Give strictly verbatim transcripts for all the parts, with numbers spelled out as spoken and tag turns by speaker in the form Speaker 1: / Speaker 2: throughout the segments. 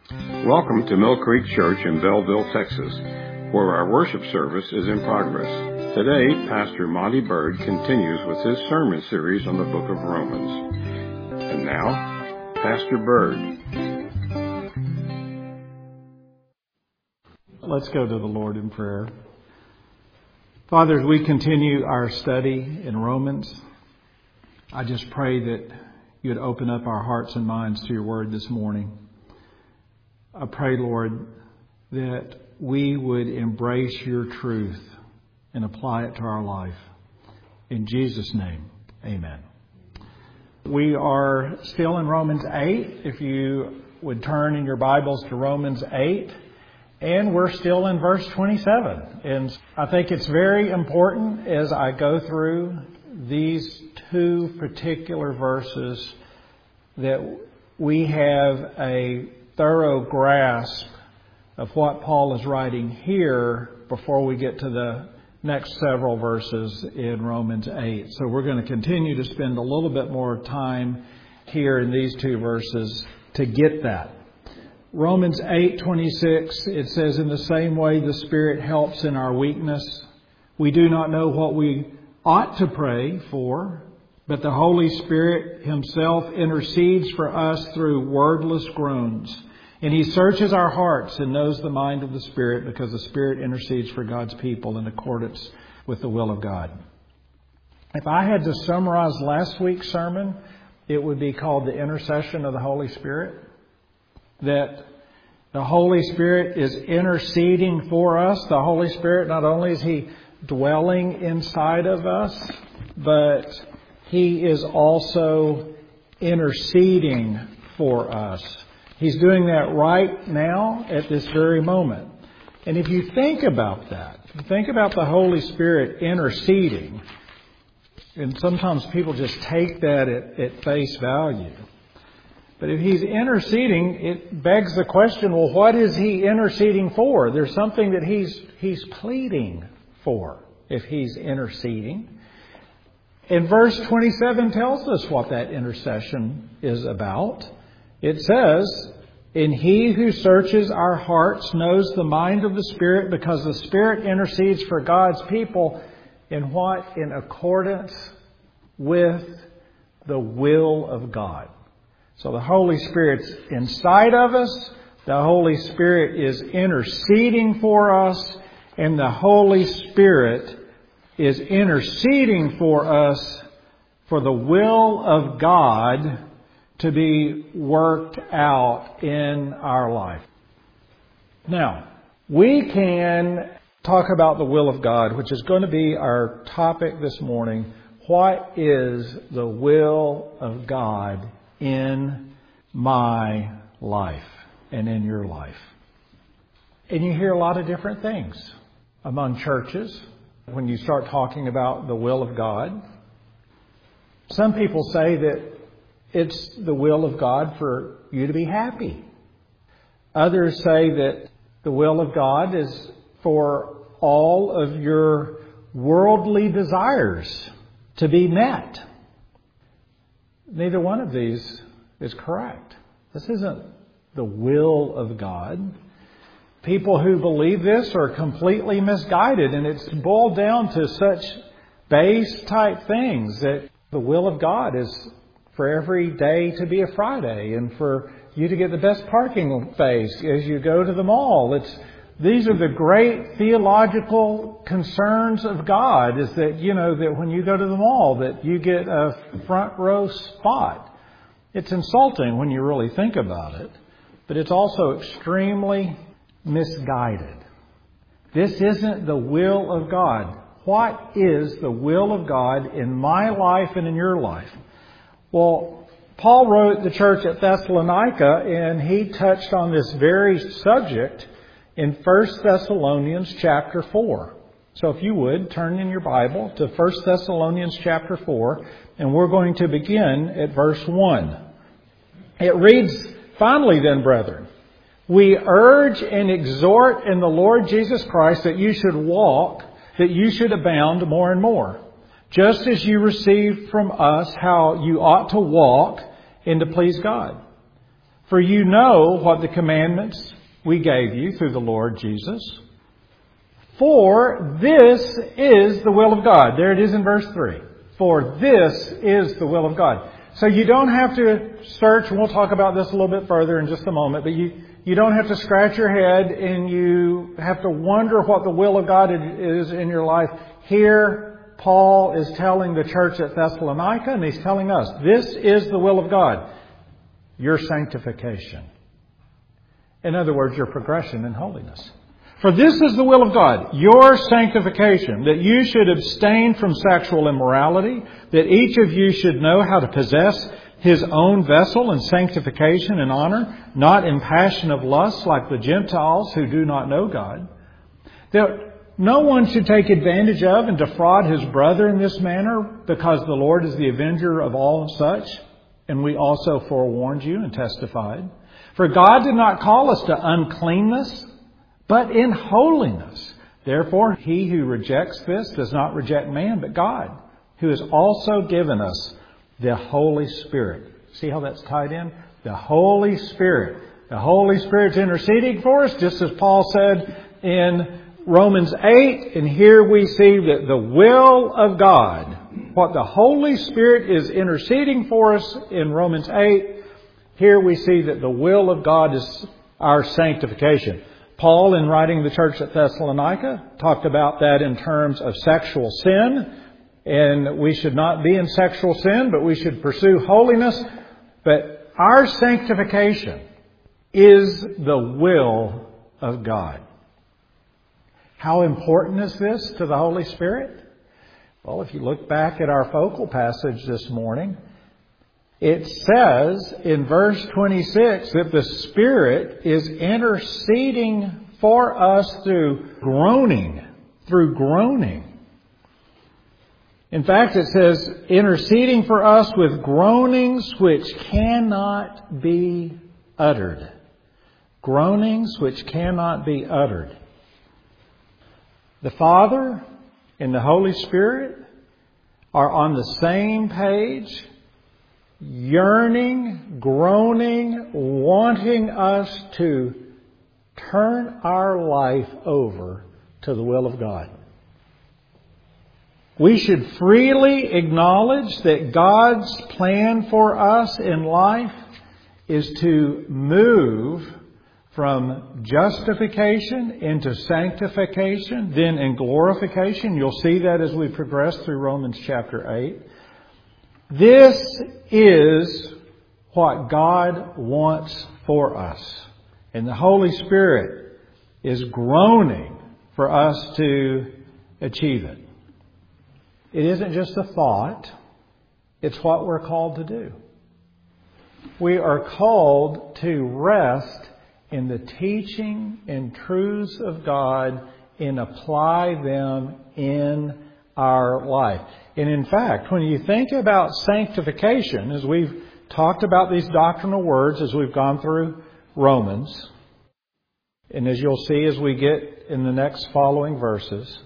Speaker 1: Welcome to Mill Creek Church in Belleville, Texas, where our worship service is in progress. Today, Pastor Monty Bird continues with his sermon series on the book of Romans. And now, Pastor Bird.
Speaker 2: Let's go to the Lord in prayer. Father, as we continue our study in Romans, I just pray that you would open up our hearts and minds to your word this morning. I pray, Lord, that we would embrace your truth and apply it to our life. In Jesus' name, amen. We are still in Romans eight. If you would turn in your Bibles to Romans eight, and we're still in verse twenty-seven. And I think it's very important as I go through these two particular verses that we have a thorough grasp of what Paul is writing here before we get to the next several verses in Romans eight. So we're going to continue to spend a little bit more time here in these two verses to get that. Romans eight twenty-six, it says, "In the same way the Spirit helps in our weakness. We do not know what we ought to pray for, but the Holy Spirit Himself intercedes for us through wordless groans. And He searches our hearts and knows the mind of the Spirit, because the Spirit intercedes for God's people in accordance with the will of God." If I had to summarize last week's sermon, it would be called the intercession of the Holy Spirit. That the Holy Spirit is interceding for us. The Holy Spirit, not only is He dwelling inside of us, but He is also interceding for us. He's doing that right now at this very moment. And if you think about that, if you think about the Holy Spirit interceding, and sometimes people just take that at, at face value. But if He's interceding, it begs the question, well, what is He interceding for? There's something that He's He's pleading for if He's interceding. And verse twenty-seven tells us what that intercession is about. It says, "And He who searches our hearts knows the mind of the Spirit, because the Spirit intercedes for God's people in what? In accordance with the will of God." So the Holy Spirit's inside of us. The Holy Spirit is interceding for us. And the Holy Spirit is interceding for us for the will of God to be worked out in our life. Now, we can talk about the will of God, which is going to be our topic this morning. What is the will of God in my life and in your life? And you hear a lot of different things among churches when you start talking about the will of God. Some people say that it's the will of God for you to be happy. Others say that the will of God is for all of your worldly desires to be met. Neither one of these is correct. This isn't the will of God. People who believe this are completely misguided, and it's boiled down to such base type things that the will of God is for every day to be a Friday, and for you to get the best parking space as you go to the mall. It's these are the great theological concerns of God, is that, you know, that when you go to the mall, that you get a front row spot. It's insulting when you really think about it, but it's also extremely misguided. This isn't the will of God. What is the will of God in my life and in your life? Well, Paul wrote the church at Thessalonica, and he touched on this very subject in First Thessalonians chapter four. So if you would, turn in your Bible to First Thessalonians chapter four, and we're going to begin at verse one. It reads, "Finally then, brethren, we urge and exhort in the Lord Jesus Christ that you should walk, that you should abound more and more, just as you received from us how you ought to walk and to please God. For you know what the commandments we gave you through the Lord Jesus. For this is the will of God. There it is in verse three. For this is the will of God. So you don't have to search, and we'll talk about this a little bit further in just a moment, but you, you don't have to scratch your head and you have to wonder what the will of God is in your life. Here, Paul is telling the church at Thessalonica, and he's telling us, this is the will of God. Your sanctification. In other words, your progression in holiness. For this is the will of God, your sanctification, that you should abstain from sexual immorality, that each of you should know how to possess his own vessel in sanctification and honor, not in passion of lust like the Gentiles who do not know God. That no one should take advantage of and defraud his brother in this manner, because the Lord is the avenger of all such. And we also forewarned you and testified. For God did not call us to uncleanness, but in holiness. Therefore, he who rejects this does not reject man, but God, who has also given us the Holy Spirit. See how that's tied in? The Holy Spirit. The Holy Spirit's interceding for us, just as Paul said in Romans eight. And here we see that the will of God, what the Holy Spirit is interceding for us in Romans eight, here we see that the will of God is our sanctification. Paul, in writing the church at Thessalonica, talked about that in terms of sexual sin. And we should not be in sexual sin, but we should pursue holiness. But our sanctification is the will of God. How important is this to the Holy Spirit? Well, if you look back at our focal passage this morning, it says in verse twenty-six that the Spirit is interceding for us through groaning, through groaning. In fact, it says interceding for us with groanings which cannot be uttered. Groanings which cannot be uttered. The Father and the Holy Spirit are on the same page, yearning, groaning, wanting us to turn our life over to the will of God. We should freely acknowledge that God's plan for us in life is to move from justification into sanctification, then in glorification. You'll see that as we progress through Romans chapter eight. This is what God wants for us. And the Holy Spirit is groaning for us to achieve it. It isn't just a thought. It's what we're called to do. We are called to rest in the teaching and truths of God and apply them in our life. And in fact, when you think about sanctification, as we've talked about these doctrinal words as we've gone through Romans, and as you'll see as we get in the next following verses,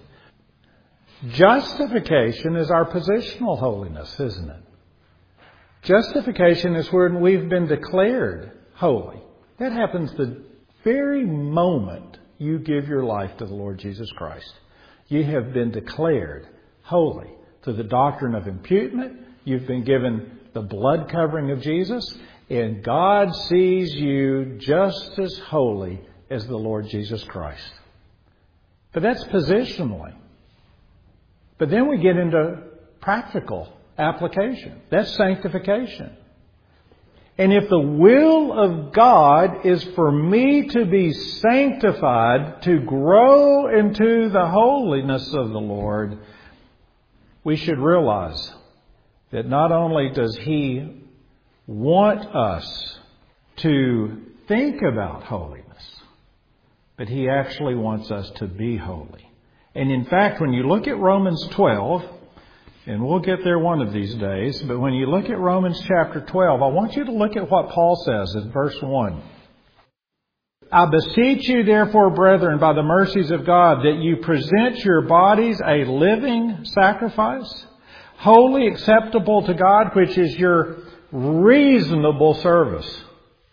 Speaker 2: justification is our positional holiness, isn't it? Justification is when we've been declared holy. That happens the very moment you give your life to the Lord Jesus Christ. You have been declared holy through the doctrine of imputement. You've been given the blood covering of Jesus, and God sees you just as holy as the Lord Jesus Christ. But that's positionally. But then we get into practical application. That's sanctification. And if the will of God is for me to be sanctified, to grow into the holiness of the Lord, we should realize that not only does He want us to think about holiness, but He actually wants us to be holy. And in fact, when you look at Romans twelve, and we'll get there one of these days, but when you look at Romans chapter twelve, I want you to look at what Paul says in verse one. I beseech you, therefore, brethren, by the mercies of God, that you present your bodies a living sacrifice, wholly acceptable to God, which is your reasonable service.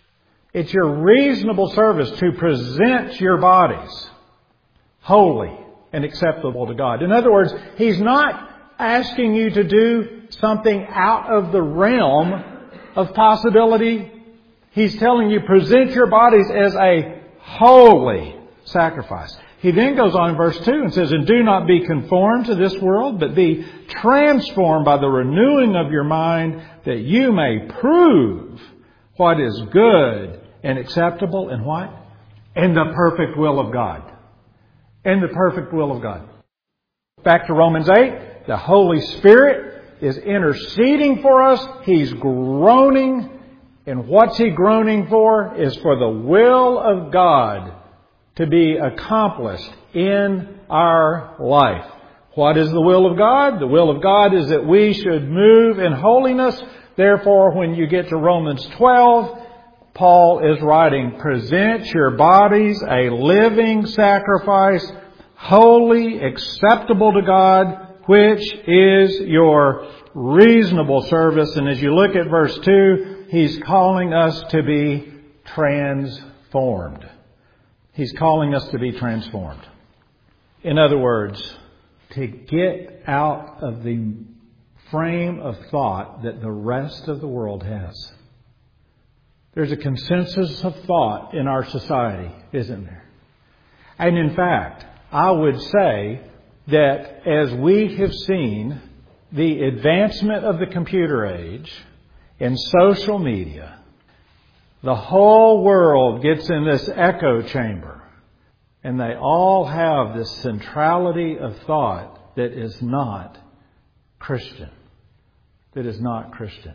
Speaker 2: It's your reasonable service to present your bodies holy and acceptable to God. In other words, He's not asking you to do something out of the realm of possibility. He's telling you, present your bodies as a holy sacrifice. He then goes on in verse two and says, and do not be conformed to this world, but be transformed by the renewing of your mind, that you may prove what is good and acceptable and what? And the perfect will of God. And the perfect will of God. Back to Romans eight, the Holy Spirit is interceding for us. He's groaning. And what's He groaning for? Is for the will of God to be accomplished in our life. What is the will of God? The will of God is that we should move in holiness. Therefore, when you get to Romans twelve, Paul is writing, present your bodies a living sacrifice, holy, acceptable to God, which is your reasonable service. And as you look at verse two, he's calling us to be transformed. He's calling us to be transformed. In other words, to get out of the frame of thought that the rest of the world has. There's a consensus of thought in our society, isn't there? And in fact, I would say that as we have seen the advancement of the computer age and social media, the whole world gets in this echo chamber, and they all have this centrality of thought that is not Christian. That is not Christian.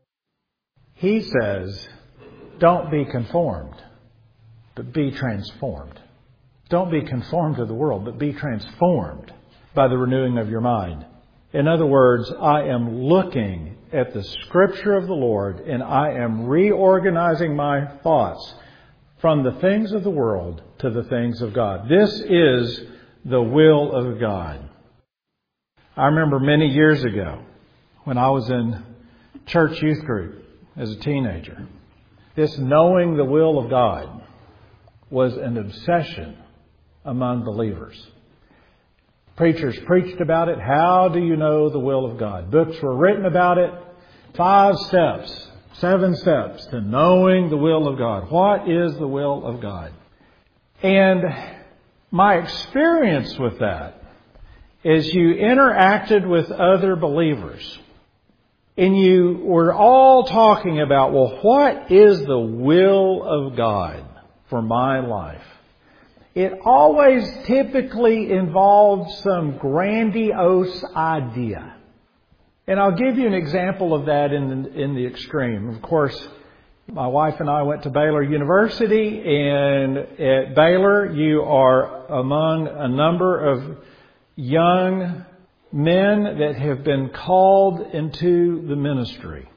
Speaker 2: He says, don't be conformed, but be transformed. Don't be conformed to the world, but be transformed by the renewing of your mind. In other words, I am looking at the Scripture of the Lord, and I am reorganizing my thoughts from the things of the world to the things of God. This is the will of God. I remember many years ago when I was in church youth group as a teenager, this knowing the will of God was an obsession among believers. Preachers preached about it. How do you know the will of God? Books were written about it. Five steps, seven steps to knowing the will of God. What is the will of God? And my experience with that is you interacted with other believers and you were all talking about, well, what is the will of God for my life? It always typically involved some grandiose idea. And I'll give you an example of that in the, in the extreme. Of course, my wife and I went to Baylor University, and at Baylor you are among a number of young men that have been called into the ministry.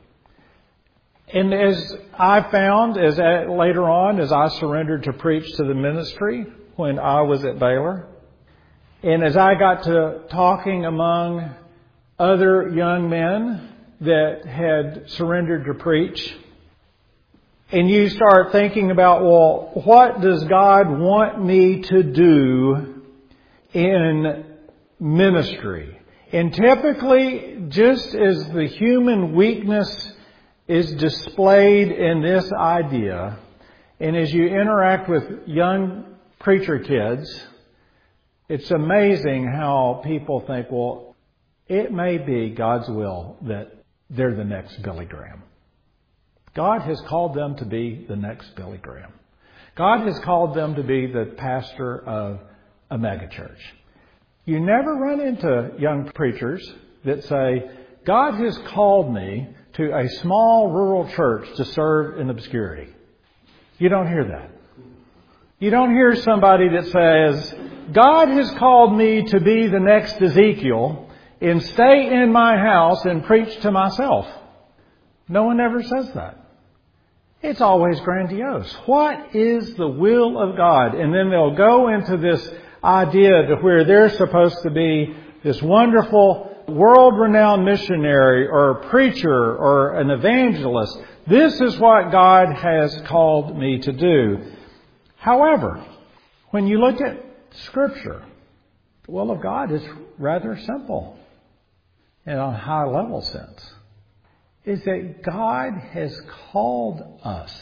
Speaker 2: And as I found, as I, later on, as I surrendered to preach to the ministry when I was at Baylor, and as I got to talking among other young men that had surrendered to preach, and you start thinking about, well, what does God want me to do in ministry? And typically, just as the human weakness is displayed in this idea, and as you interact with young preacher kids, it's amazing how people think, well, it may be God's will that they're the next Billy Graham. God has called them to be the next Billy Graham. God has called them to be the pastor of a megachurch. You never run into young preachers that say, God has called me to a small rural church to serve in obscurity. You don't hear that. You don't hear somebody that says, God has called me to be the next Ezekiel and stay in my house and preach to myself. No one ever says that. It's always grandiose. What is the will of God? And then they'll go into this idea to where they're supposed to be this wonderful world-renowned missionary or a preacher or an evangelist. This is what God has called me to do. However, when you look at Scripture, the will of God is rather simple in a high-level sense. Is that God has called us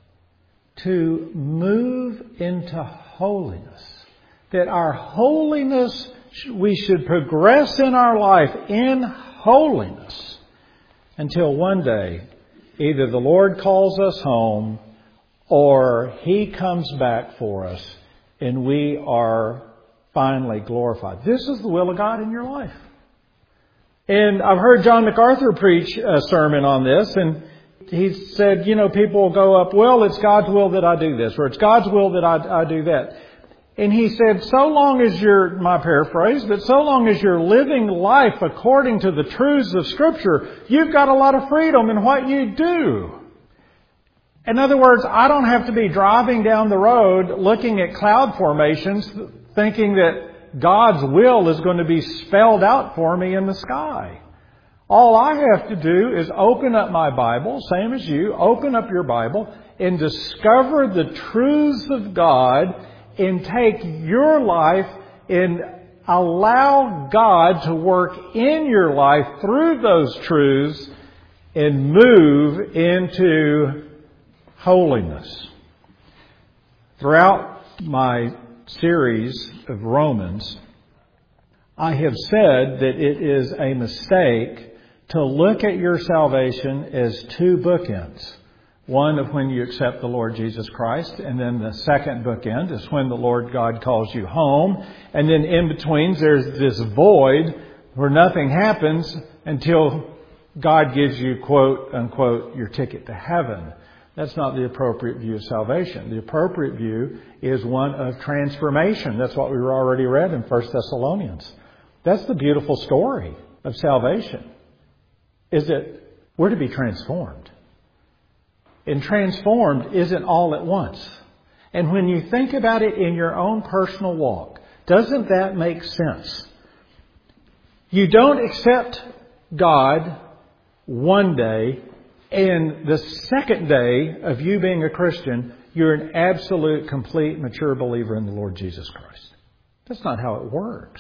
Speaker 2: to move into holiness. That our holiness, we should progress in our life in holiness until one day either the Lord calls us home or He comes back for us and we are finally glorified. This is the will of God in your life. And I've heard John MacArthur preach a sermon on this, and he said, you know, people will go up, well, it's God's will that I do this, or it's God's will that I, I do that. And he said, so long as you're, my paraphrase, but so long as you're living life according to the truths of Scripture, you've got a lot of freedom in what you do. In other words, I don't have to be driving down the road looking at cloud formations thinking that God's will is going to be spelled out for me in the sky. All I have to do is open up my Bible, same as you, open up your Bible and discover the truths of God and take your life and allow God to work in your life through those truths and move into holiness. Throughout my series of Romans, I have said that it is a mistake to look at your salvation as two bookends. One of when you accept the Lord Jesus Christ, and then the second bookend is when the Lord God calls you home. And then in between there's this void where nothing happens until God gives you, quote unquote, your ticket to heaven. That's not the appropriate view of salvation. The appropriate view is one of transformation. That's what we already read in First Thessalonians. That's the beautiful story of salvation, is that we're to be transformed. And transformed isn't all at once. And when you think about it in your own personal walk, doesn't that make sense? You don't accept God one day, and the second day of you being a Christian, you're an absolute, complete, mature believer in the Lord Jesus Christ. That's not how it works.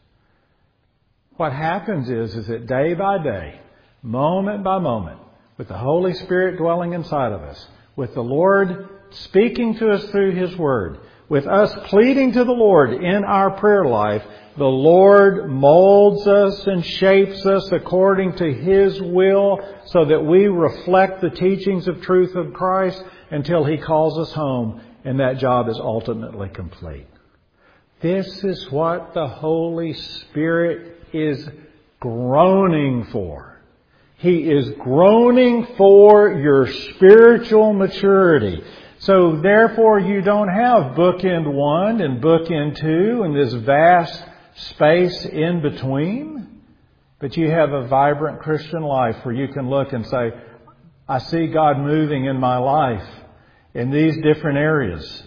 Speaker 2: What happens is, is that day by day, moment by moment, with the Holy Spirit dwelling inside of us, with the Lord speaking to us through His Word, with us pleading to the Lord in our prayer life, the Lord molds us and shapes us according to His will so that we reflect the teachings of truth of Christ until He calls us home, and that job is ultimately complete. This is what the Holy Spirit is groaning for. He is groaning for your spiritual maturity. So therefore you don't have bookend one and bookend two and this vast space in between. But you have a vibrant Christian life where you can look and say, I see God moving in my life in these different areas.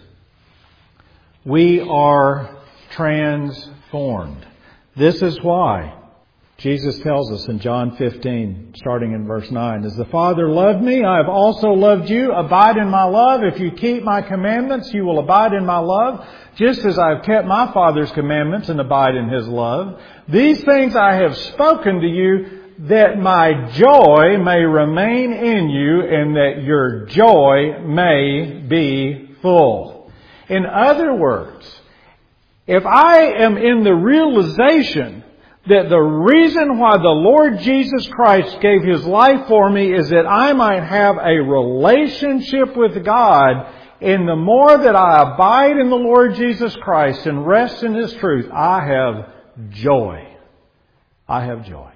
Speaker 2: We are transformed. This is why Jesus tells us in John fifteen, starting in verse nine, as the Father loved me, I have also loved you. Abide in my love. If you keep my commandments, you will abide in my love, just as I have kept my Father's commandments and abide in His love. These things I have spoken to you, that my joy may remain in you and that your joy may be full. In other words, if I am in the realization that the reason why the Lord Jesus Christ gave His life for me is that I might have a relationship with God, and the more that I abide in the Lord Jesus Christ and rest in His truth, I have joy. I have joy.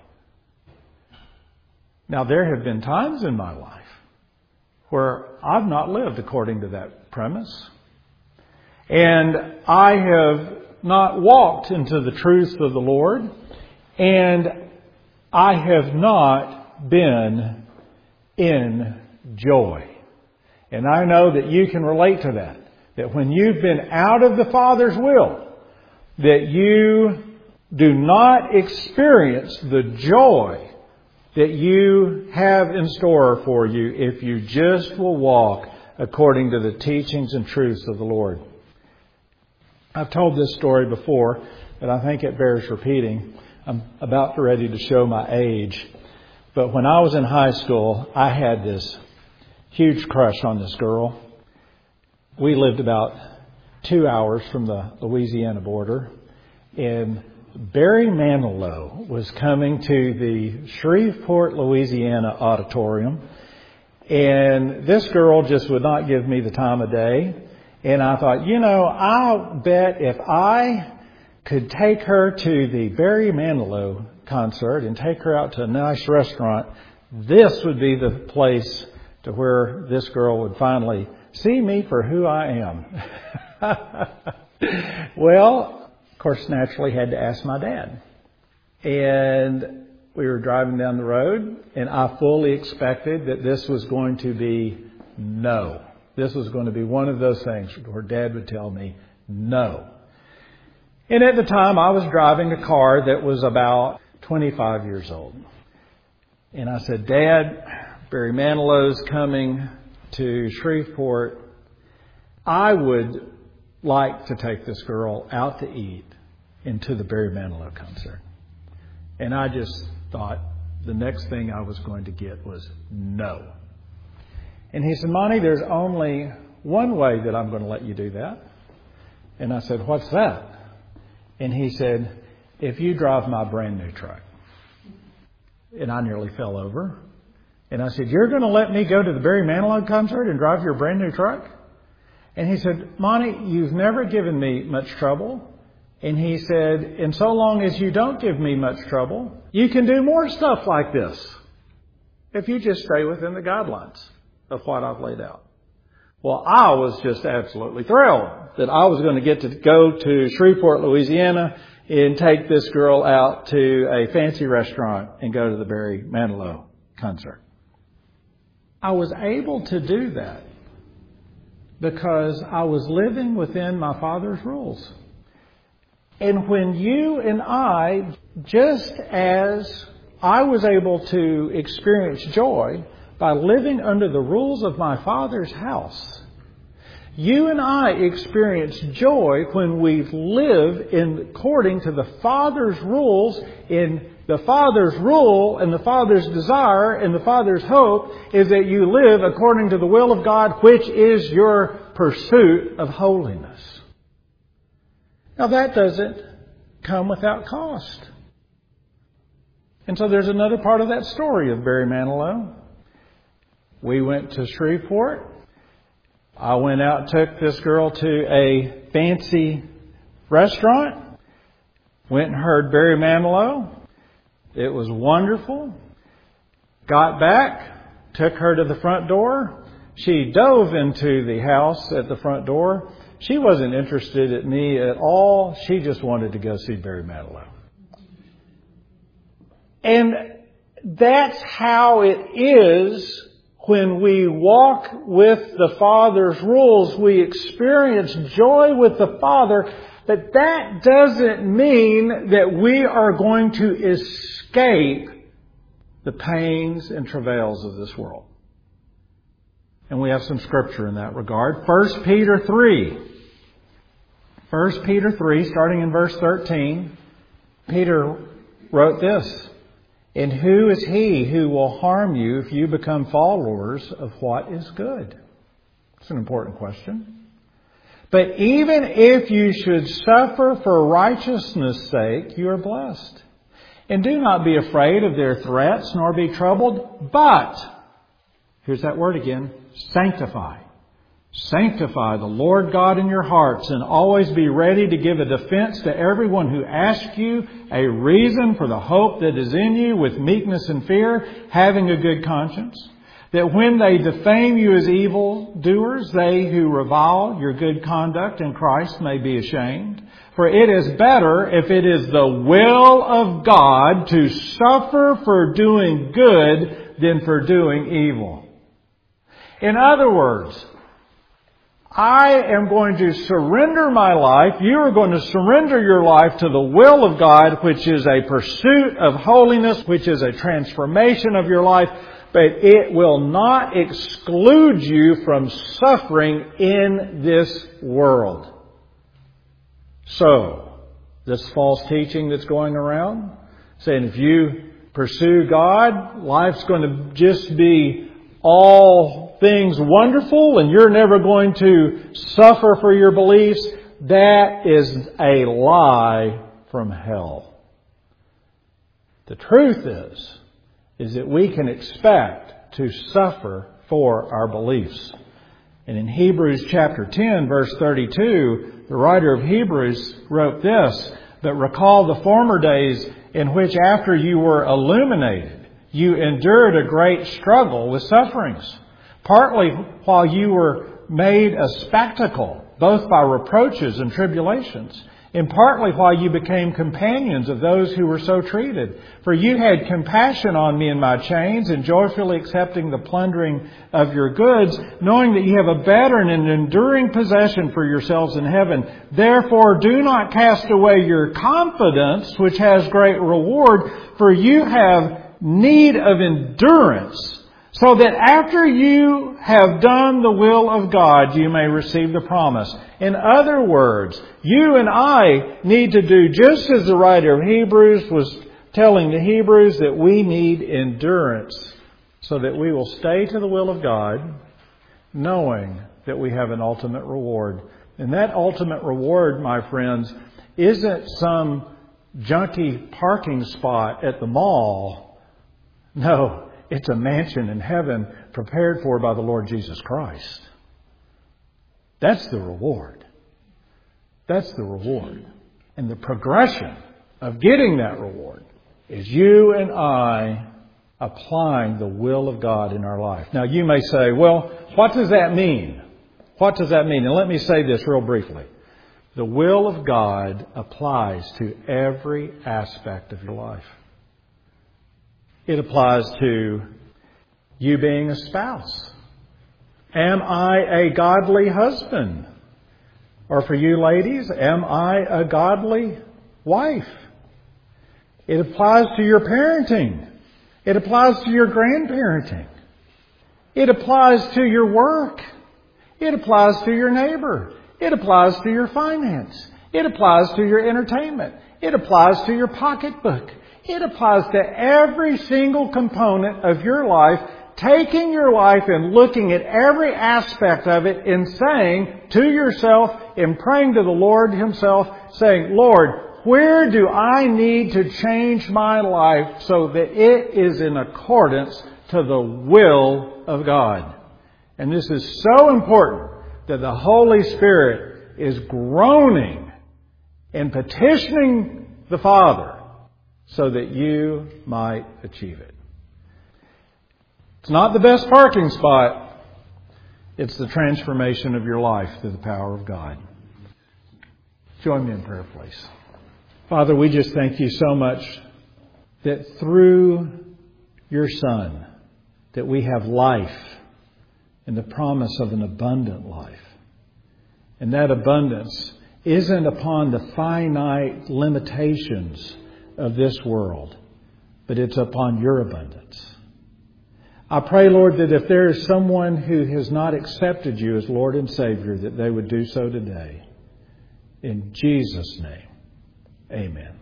Speaker 2: Now, there have been times in my life where I've not lived according to that premise. And I have not walked into the truth of the Lord. And I have not been in joy. And I know that you can relate to that. That when you've been out of the Father's will, that you do not experience the joy that you have in store for you if you just will walk according to the teachings and truths of the Lord. I've told this story before, but I think it bears repeating. I'm about ready to show my age. But when I was in high school, I had this huge crush on this girl. We lived about two hours from the Louisiana border. And Barry Manilow was coming to the Shreveport, Louisiana auditorium. And this girl just would not give me the time of day. And I thought, you know, I'll bet if I could take her to the Barry Manilow concert and take her out to a nice restaurant, this would be the place to where this girl would finally see me for who I am. Well, of course, naturally had to ask my dad. And we were driving down the road, and I fully expected that this was going to be no. This was going to be one of those things where Dad would tell me no. And at the time, I was driving a car that was about twenty-five years old. And I said, Dad, Barry Manilow's coming to Shreveport. I would like to take this girl out to eat and to the Barry Manilow concert. And I just thought the next thing I was going to get was no. And he said, Monty, there's only one way that I'm going to let you do that. And I said, what's that? And he said, if you drive my brand new truck. And I nearly fell over. And I said, you're going to let me go to the Barry Manilow concert and drive your brand new truck? And he said, Monty, you've never given me much trouble. And he said, and so long as you don't give me much trouble, you can do more stuff like this if you just stay within the guidelines of what I've laid out. Well, I was just absolutely thrilled that I was going to get to go to Shreveport, Louisiana, and take this girl out to a fancy restaurant and go to the Barry Manilow concert. I was able to do that because I was living within my Father's rules. And when you and I, just as I was able to experience joy by living under the rules of my Father's house, you and I experience joy when we live in according to the Father's rules. In the Father's rule and the Father's desire and the Father's hope is that you live according to the will of God, which is your pursuit of holiness. Now that doesn't come without cost. And so there's another part of that story of Barry Manilow. We went to Shreveport. I went out and took this girl to a fancy restaurant. Went and heard Barry Manilow. It was wonderful. Got back, took her to the front door. She dove into the house at the front door. She wasn't interested in me at all. She just wanted to go see Barry Manilow. And that's how it is when we walk with the Father's rules. We experience joy with the Father, but that doesn't mean that we are going to escape the pains and travails of this world. And we have some scripture in that regard. First Peter three. First Peter three, starting in verse thirteen, Peter wrote this, and who is he who will harm you if you become followers of what is good? It's an important question. But even if you should suffer for righteousness' sake, you are blessed. And do not be afraid of their threats, nor be troubled, but, here's that word again, sanctify. Sanctify the Lord God in your hearts, and always be ready to give a defense to everyone who asks you a reason for the hope that is in you with meekness and fear, having a good conscience. That when they defame you as evildoers, they who revile your good conduct in Christ may be ashamed. For it is better, if it is the will of God, to suffer for doing good than for doing evil. In other words, I am going to surrender my life. You are going to surrender your life to the will of God, which is a pursuit of holiness, which is a transformation of your life. But it will not exclude you from suffering in this world. So, this false teaching that's going around, saying if you pursue God, life's going to just be all things wonderful and you're never going to suffer for your beliefs, that is a lie from hell. The truth is, is that we can expect to suffer for our beliefs. And in Hebrews chapter ten, verse thirty-two, the writer of Hebrews wrote this, "But recall the former days in which after you were illuminated, you endured a great struggle with sufferings, partly while you were made a spectacle, both by reproaches and tribulations, and partly while you became companions of those who were so treated. For you had compassion on me in my chains, and joyfully accepting the plundering of your goods, knowing that you have a better and an enduring possession for yourselves in heaven. Therefore do not cast away your confidence, which has great reward, for you have need of endurance, so that after you have done the will of God, you may receive the promise." In other words, you and I need to do just as the writer of Hebrews was telling the Hebrews, that we need endurance so that we will stay to the will of God, knowing that we have an ultimate reward. And that ultimate reward, my friends, isn't some junky parking spot at the mall. No, it's a mansion in heaven prepared for by the Lord Jesus Christ. That's the reward. That's the reward. And the progression of getting that reward is you and I applying the will of God in our life. Now you may say, well, what does that mean? What does that mean? And let me say this real briefly. The will of God applies to every aspect of your life. It applies to you being a spouse. Am I a godly husband? Or for you ladies, am I a godly wife? It applies to your parenting. It applies to your grandparenting. It applies to your work. It applies to your neighbor. It applies to your finance. It applies to your entertainment. It applies to your pocketbook. It applies to every single component of your life, taking your life and looking at every aspect of it and saying to yourself and praying to the Lord Himself, saying, Lord, where do I need to change my life so that it is in accordance to the will of God? And this is so important that the Holy Spirit is groaning and petitioning the Father so that you might achieve it. It's not the best parking spot. It's the transformation of your life through the power of God. Join me in prayer, please. Father, we just thank You so much that through Your Son, that we have life and the promise of an abundant life. And that abundance isn't upon the finite limitations of this world, but it's upon Your abundance. I pray, Lord, that if there is someone who has not accepted You as Lord and Savior, that they would do so today. In Jesus' name, amen.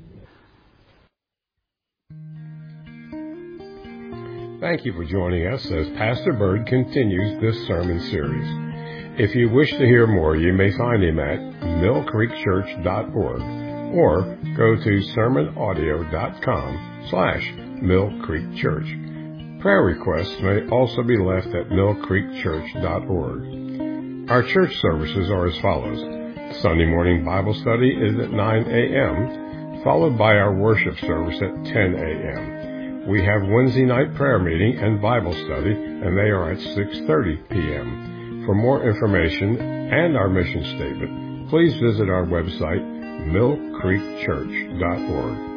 Speaker 1: Thank you for joining us as Pastor Bird continues this sermon series. If you wish to hear more, you may find him at mill creek church dot org or go to sermon audio dot com slash mill creek church. Prayer requests may also be left at mill creek church dot org. Our church services are as follows. Sunday morning Bible study is at nine a.m., followed by our worship service at ten a.m. We have Wednesday night prayer meeting and Bible study, and they are at six thirty p.m. For more information and our mission statement, please visit our website, mill creek church dot org.